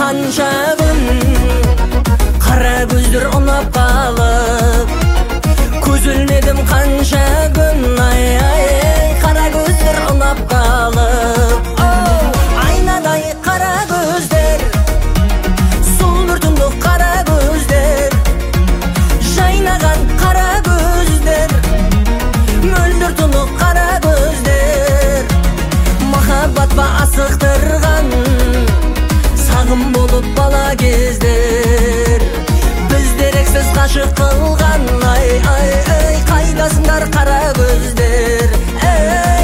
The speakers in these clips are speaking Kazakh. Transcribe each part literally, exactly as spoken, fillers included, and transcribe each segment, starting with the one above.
қанша күн, қара көздер ұнап қалып. Көз ілмедім қанша күн, ай ай, қара көздер ұнап қалып. Айнадай қара көздер, сол бір түндік қара көздер, жайнаған қара көздер, мөлдір тұнық қара көздер. Махаббат па асықтырған, сағым болып бала кездер. Біз дерексіз қашық қылған, ай ай ай, қайдасыңдар қара көздер, ей.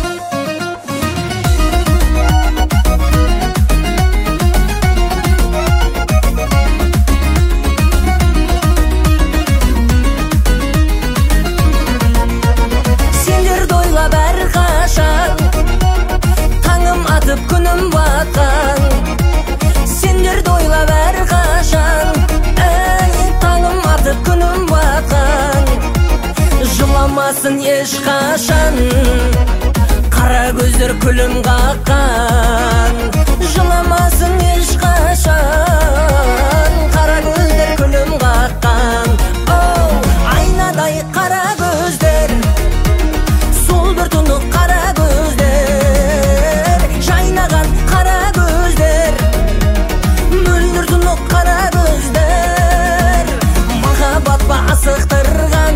Сендерді ойлап әрқашан, таңым атып күнім батқан. Сендерді ойлап әрқашан, ей, таңым атып күнім батқан. Жыламасын ешқашан, қара көздер күлім қаққан. Жыламасын ешқашан, қара көздер күлім қаққан. Оу, айнадай қара көздер, сол бір тұнық қара көздер, жайнаған қара көздер, мөлдір тұнық қара көздер. Махаббат па асықтырған,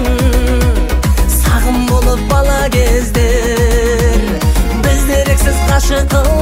сағым болып бала кездер. Біз дерексіз қашық қылған.